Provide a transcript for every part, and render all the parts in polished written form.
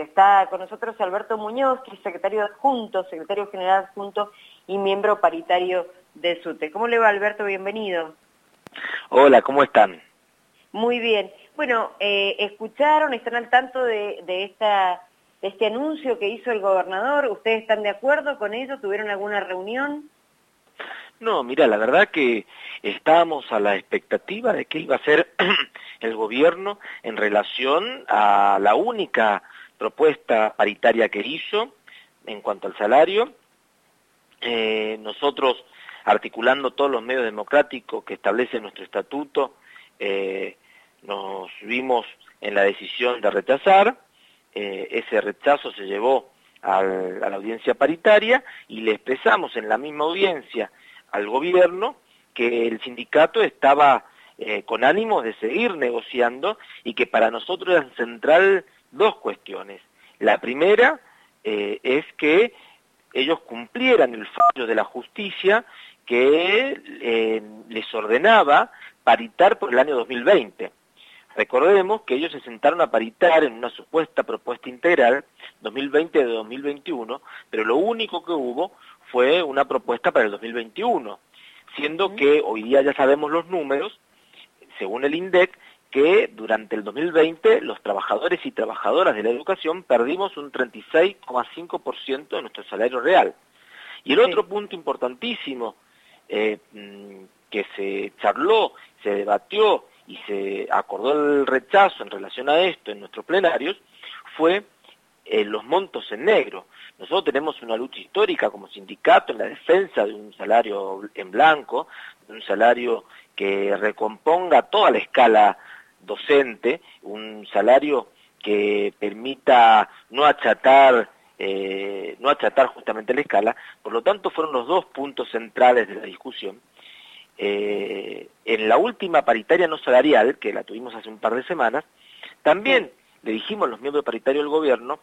Está con nosotros Alberto Muñoz, que es secretario adjunto, secretario general adjunto y miembro paritario de SUTE. ¿Cómo le va, Alberto? Bienvenido. Hola, ¿cómo están? Muy bien. Bueno, ¿escucharon, están al tanto de este anuncio que hizo el gobernador? ¿Ustedes están de acuerdo con ello? ¿Tuvieron alguna reunión? No, mira, la verdad que estábamos a la expectativa de qué iba a hacer el gobierno en relación a la única propuesta paritaria que hizo en cuanto al salario. Nosotros, articulando todos los medios democráticos que establece nuestro estatuto, nos vimos en la decisión de rechazar. Ese rechazo se llevó a la audiencia paritaria y le expresamos en la misma audiencia al gobierno que el sindicato estaba con ánimos de seguir negociando y que para nosotros eran central dos cuestiones. La primera es que ellos cumplieran el fallo de la justicia que les ordenaba paritar por el año 2020. Recordemos que ellos se sentaron a paritar en una supuesta propuesta integral 2020 de 2021, pero lo único que hubo fue una propuesta para el 2021, siendo que hoy día ya sabemos los números, según el INDEC, que durante el 2020 los trabajadores y trabajadoras de la educación perdimos un 36,5% de nuestro salario real. Y el otro punto importantísimo que se charló, se debatió y se acordó el rechazo en relación a esto en nuestros plenarios, fue los montos en negro. Nosotros tenemos una lucha histórica como sindicato en la defensa de un salario en blanco, de un salario que recomponga toda la escala docente, un salario que permita no achatar justamente la escala. Por lo tanto, fueron los dos puntos centrales de la discusión. En la última paritaria no salarial, que la tuvimos hace un par de semanas, también le dijimos a los miembros paritarios del gobierno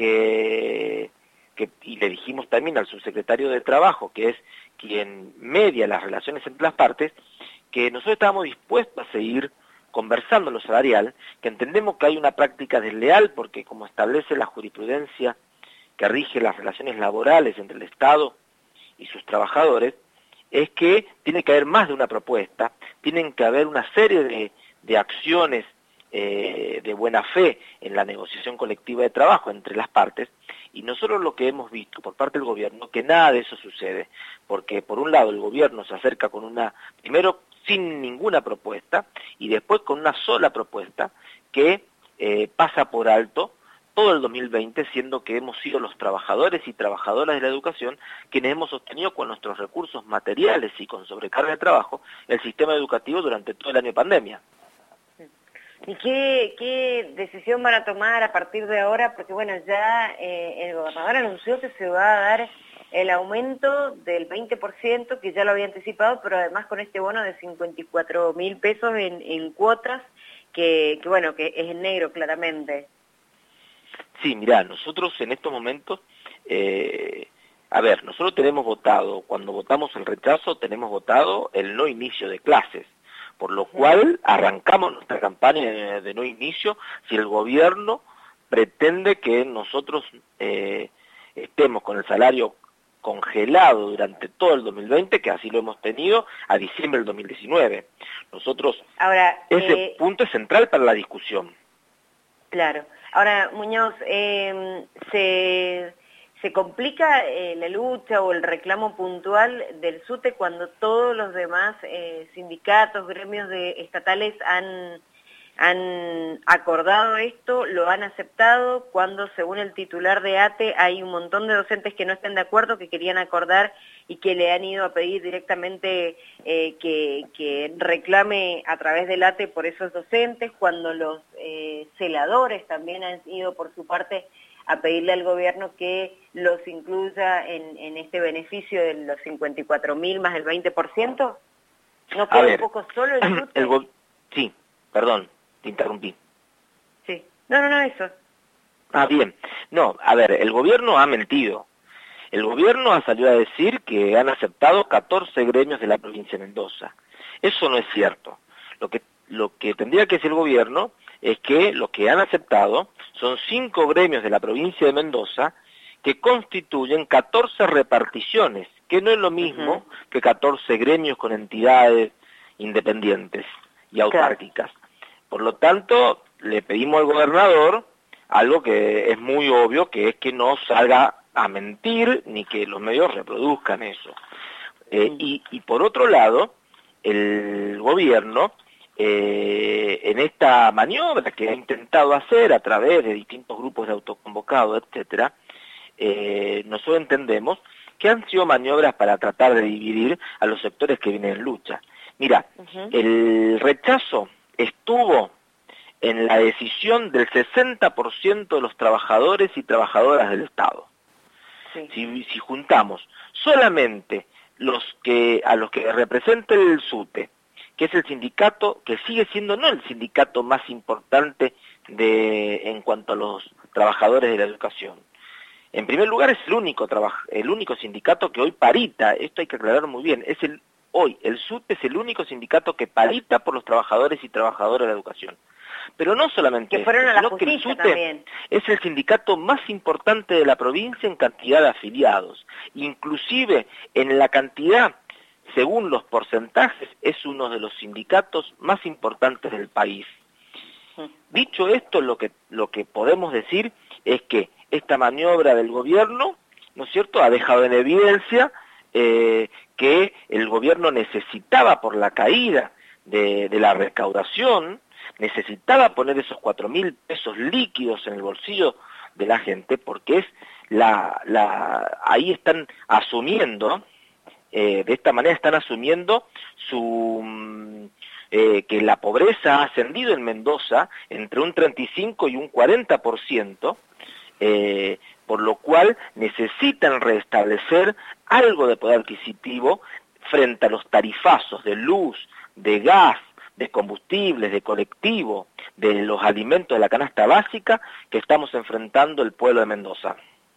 y le dijimos también al subsecretario de Trabajo, que es quien media las relaciones entre las partes, que nosotros estábamos dispuestos a seguir conversando en lo salarial, que entendemos que hay una práctica desleal, porque como establece la jurisprudencia que rige las relaciones laborales entre el Estado y sus trabajadores, es que tiene que haber más de una propuesta, tienen que haber una serie de acciones de buena fe en la negociación colectiva de trabajo entre las partes, y nosotros lo que hemos visto por parte del gobierno, que nada de eso sucede, porque por un lado el gobierno se acerca primero sin ninguna propuesta, y después con una sola propuesta que pasa por alto todo el 2020, siendo que hemos sido los trabajadores y trabajadoras de la educación quienes hemos sostenido con nuestros recursos materiales y con sobrecarga de trabajo el sistema educativo durante todo el año de pandemia. ¿Y qué decisión van a tomar a partir de ahora? Porque bueno, ya el gobernador anunció que se va a dar el aumento del 20%, que ya lo había anticipado, pero además con este bono de 54.000 pesos en cuotas, que bueno, que es en negro claramente. Sí, mirá, nosotros en estos momentos, nosotros tenemos votado, cuando votamos el rechazo, tenemos votado el no inicio de clases, por lo cual arrancamos nuestra campaña de no inicio si el gobierno pretende que nosotros estemos con el salario congelado durante todo el 2020, que así lo hemos tenido, a diciembre del 2019. Nosotros, ese punto es central para la discusión. Claro. Ahora, Muñoz, ¿se complica la lucha o el reclamo puntual del SUTE cuando todos los demás sindicatos, gremios estatales han acordado esto, lo han aceptado, cuando según el titular de ATE hay un montón de docentes que no están de acuerdo, que querían acordar y que le han ido a pedir directamente que reclame a través del ATE por esos docentes, cuando los celadores también han ido por su parte a pedirle al gobierno que los incluya en este beneficio de los 54.000 más el 20%? ¿No queda un poco solo el SUTE? Sí, perdón, te interrumpí. Sí, no, eso. Bien. No, el gobierno ha mentido. El gobierno ha salido a decir que han aceptado 14 gremios de la provincia de Mendoza. Eso no es cierto. Lo que tendría que decir el gobierno es que lo que han aceptado son 5 gremios de la provincia de Mendoza que constituyen 14 reparticiones, que no es lo mismo que 14 gremios con entidades independientes y autárquicas. Por lo tanto, le pedimos al gobernador algo que es muy obvio, que es que no salga a mentir ni que los medios reproduzcan eso. Y por otro lado, el gobierno, en esta maniobra que ha intentado hacer a través de distintos grupos de autoconvocados, etcétera, nosotros entendemos que han sido maniobras para tratar de dividir a los sectores que vienen en lucha. Mira, el rechazo estuvo en la decisión del 60% de los trabajadores y trabajadoras del Estado. Si juntamos solamente a los que representa el SUTE, que es el sindicato que sigue siendo no el sindicato más importante en cuanto a los trabajadores de la educación. En primer lugar, es el único sindicato que hoy parita, esto hay que aclarar muy bien, hoy el SUTE es el único sindicato que parita por los trabajadores y trabajadoras de la educación. Pero no solamente eso, sino que el SUTE también es el sindicato más importante de la provincia en cantidad de afiliados. Inclusive en la cantidad, según los porcentajes, es uno de los sindicatos más importantes del país. Dicho esto, lo que podemos decir es que esta maniobra del gobierno, ¿no es cierto?, ha dejado en evidencia que el gobierno necesitaba, por la caída de la recaudación, necesitaba poner esos 4.000 pesos líquidos en el bolsillo de la gente, porque ahí están asumiendo, de esta manera están asumiendo que la pobreza ha ascendido en Mendoza entre un 35 y un 40%, por lo cual necesitan restablecer algo de poder adquisitivo frente a los tarifazos de luz, de gas, de combustibles, de colectivo, de los alimentos de la canasta básica que estamos enfrentando el pueblo de Mendoza.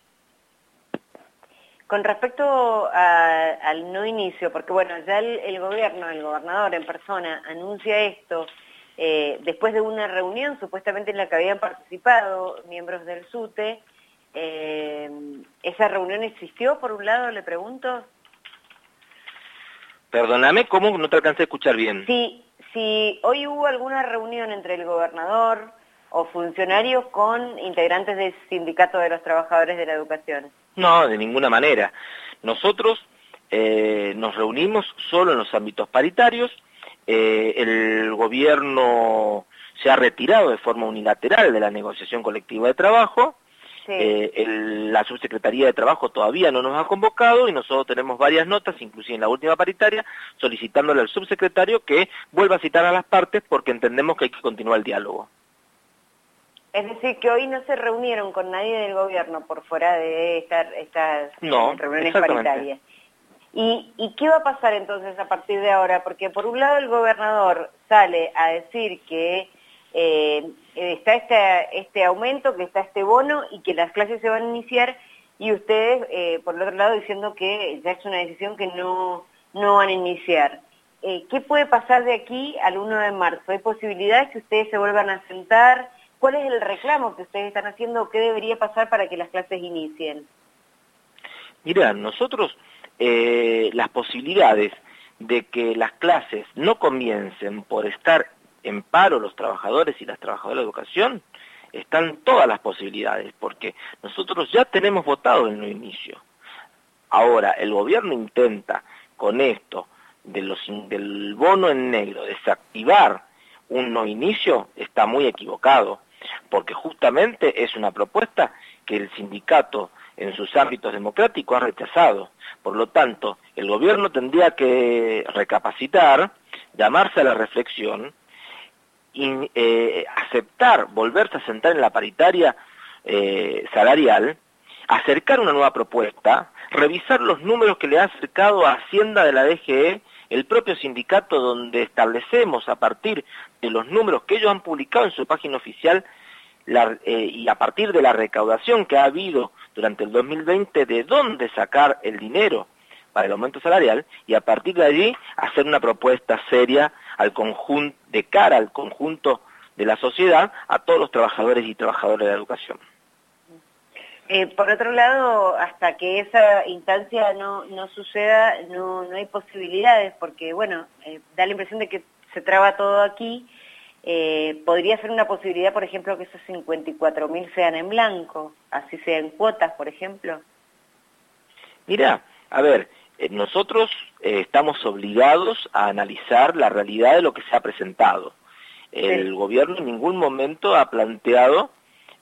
Con respecto al no inicio, porque bueno, ya el gobernador en persona anuncia esto después de una reunión supuestamente en la que habían participado miembros del SUTE. ¿Esa reunión existió, por un lado, le pregunto? Perdóname, ¿cómo? No te alcancé a escuchar bien. Si hoy hubo alguna reunión entre el gobernador o funcionarios con integrantes del Sindicato de los Trabajadores de la Educación. No, de ninguna manera. Nosotros nos reunimos solo en los ámbitos paritarios. El gobierno se ha retirado de forma unilateral de la negociación colectiva de trabajo. La subsecretaría de Trabajo todavía no nos ha convocado y nosotros tenemos varias notas, inclusive en la última paritaria, solicitándole al subsecretario que vuelva a citar a las partes porque entendemos que hay que continuar el diálogo. Es decir, que hoy no se reunieron con nadie del gobierno por fuera de estas reuniones paritarias. ¿Y qué va a pasar entonces a partir de ahora? Porque por un lado el gobernador sale a decir que está este aumento, que está este bono y que las clases se van a iniciar, y ustedes, por el otro lado, diciendo que ya es una decisión que no van a iniciar. ¿Qué puede pasar de aquí al 1 de marzo? ¿Hay posibilidades que ustedes se vuelvan a sentar? ¿Cuál es el reclamo que ustedes están haciendo? ¿Qué debería pasar para que las clases inicien? Mira, nosotros las posibilidades de que las clases no comiencen por estar en paro los trabajadores y las trabajadoras de educación, están todas las posibilidades, porque nosotros ya tenemos votado el no inicio. Ahora, el gobierno intenta con esto del bono en negro desactivar un no inicio, está muy equivocado, porque justamente es una propuesta que el sindicato en sus ámbitos democráticos ha rechazado. Por lo tanto, el gobierno tendría que recapacitar, llamarse a la reflexión, y aceptar, volverse a sentar en la paritaria salarial, acercar una nueva propuesta, revisar los números que le ha acercado a Hacienda de la DGE, el propio sindicato, donde establecemos a partir de los números que ellos han publicado en su página oficial y a partir de la recaudación que ha habido durante el 2020, de dónde sacar el dinero para el aumento salarial, y a partir de allí hacer una propuesta seria al conjunto, de cara al conjunto de la sociedad a todos los trabajadores y trabajadoras de la educación. Por otro lado, hasta que esa instancia no suceda, no hay posibilidades, porque bueno, da la impresión de que se traba todo aquí. Podría ser una posibilidad, por ejemplo, que esos 54.000 sean en blanco, así sea en cuotas, por ejemplo. Mira, a ver, nosotros estamos obligados a analizar la realidad de lo que se ha presentado. El gobierno en ningún momento ha planteado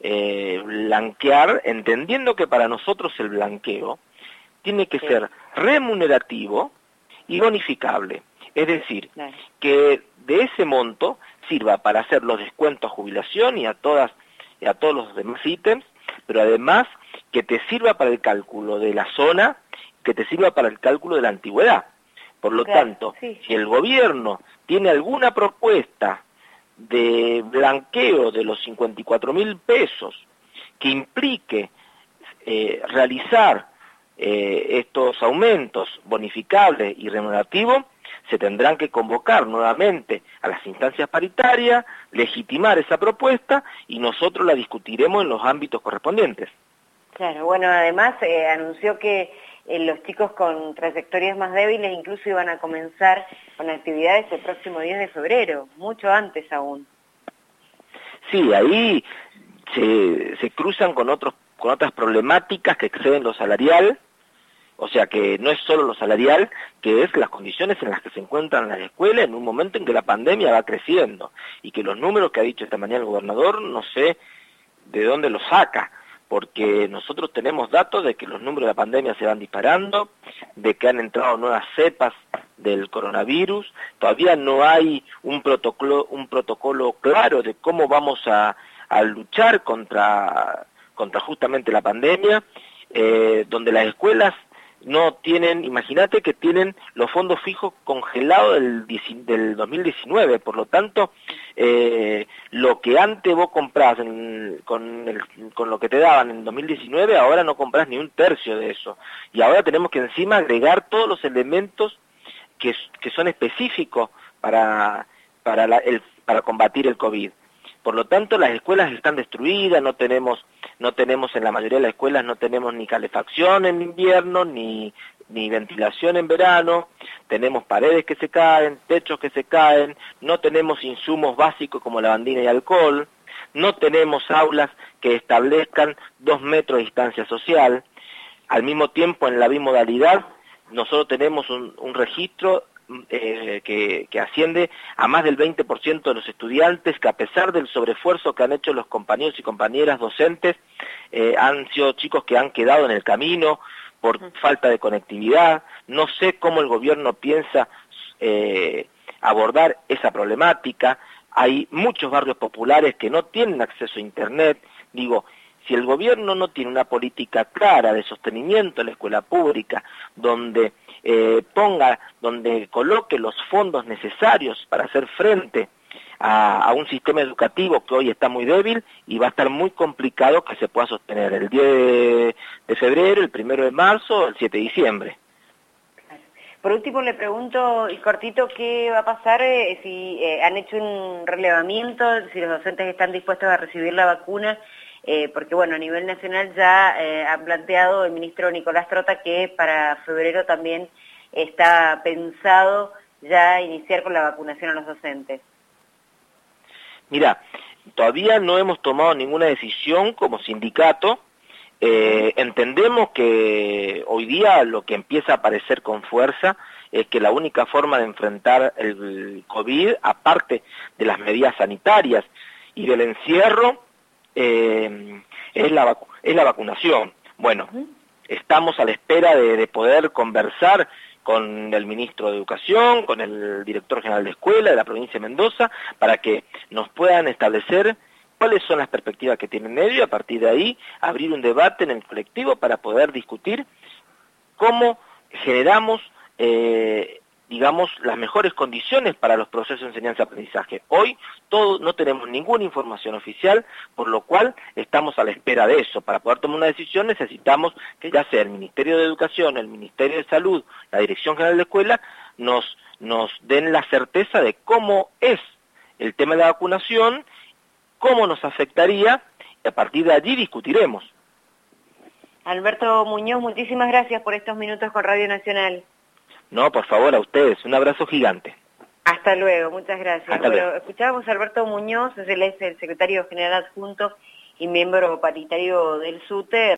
blanquear, entendiendo que para nosotros el blanqueo tiene que ser remunerativo y bonificable. Es decir, que de ese monto sirva para hacer los descuentos a jubilación y a todos los demás ítems, pero además que te sirva para el cálculo de la zona, que te sirva para el cálculo de la antigüedad. Por lo tanto, si el gobierno tiene alguna propuesta de blanqueo de los 54.000 pesos que implique realizar estos aumentos bonificables y remunerativos, se tendrán que convocar nuevamente a las instancias paritarias, legitimar esa propuesta y nosotros la discutiremos en los ámbitos correspondientes. Claro, bueno, además anunció que los chicos con trayectorias más débiles incluso iban a comenzar con actividades el próximo 10 de febrero, mucho antes aún. Sí, ahí se cruzan con otras problemáticas que exceden lo salarial, o sea que no es solo lo salarial, que es las condiciones en las que se encuentran las escuelas en un momento en que la pandemia va creciendo, y que los números que ha dicho esta mañana el gobernador, no sé de dónde los saca, porque nosotros tenemos datos de que los números de la pandemia se van disparando, de que han entrado nuevas cepas del coronavirus, todavía no hay un protocolo claro de cómo vamos a luchar contra justamente la pandemia, donde las escuelas no tienen, imagínate que tienen los fondos fijos congelados del 2019, por lo tanto, lo que antes vos comprás con lo que te daban en 2019, ahora no comprás ni un tercio de eso, y ahora tenemos que encima agregar todos los elementos que son específicos para combatir el COVID. Por lo tanto, las escuelas están destruidas, no tenemos en la mayoría de las escuelas no tenemos ni calefacción en invierno, ni ventilación en verano, tenemos paredes que se caen, techos que se caen, no tenemos insumos básicos como lavandina y alcohol, no tenemos aulas que establezcan 2 metros de distancia social. Al mismo tiempo, en la bimodalidad, nosotros tenemos un registro que asciende a más del 20% de los estudiantes que, a pesar del sobreesfuerzo que han hecho los compañeros y compañeras docentes, han sido chicos que han quedado en el camino por falta de conectividad. No sé cómo el gobierno piensa abordar esa problemática. Hay muchos barrios populares que no tienen acceso a Internet. Digo, si el gobierno no tiene una política clara de sostenimiento de la escuela pública, donde coloque los fondos necesarios para hacer frente a un sistema educativo que hoy está muy débil, y va a estar muy complicado que se pueda sostener el 10 de febrero, el 1 de marzo, el 7 de diciembre. Por último, le pregunto, y cortito, ¿qué va a pasar si han hecho un relevamiento, si los docentes están dispuestos a recibir la vacuna? Porque bueno, a nivel nacional ya ha planteado el ministro Nicolás Trota que para febrero también está pensado ya iniciar con la vacunación a los docentes. Mira, todavía no hemos tomado ninguna decisión como sindicato. Entendemos que hoy día lo que empieza a aparecer con fuerza es que la única forma de enfrentar el COVID, aparte de las medidas sanitarias y del encierro, es la vacunación. Bueno, estamos a la espera de poder conversar con el ministro de Educación, con el director general de escuela de la provincia de Mendoza, para que nos puedan establecer cuáles son las perspectivas que tienen ellos, y a partir de ahí abrir un debate en el colectivo para poder discutir cómo generamos digamos, las mejores condiciones para los procesos de enseñanza-aprendizaje. Hoy no tenemos ninguna información oficial, por lo cual estamos a la espera de eso. Para poder tomar una decisión necesitamos que ya sea el Ministerio de Educación, el Ministerio de Salud, la Dirección General de Escuela, nos den la certeza de cómo es el tema de la vacunación cómo nos afectaría, y a partir de allí discutiremos. Alberto Muñoz, muchísimas gracias por estos minutos con Radio Nacional. No, por favor, a ustedes, un abrazo gigante. Hasta luego, muchas gracias. Hasta luego. Escuchábamos a Alberto Muñoz, él es el secretario general adjunto y miembro paritario del SUTE.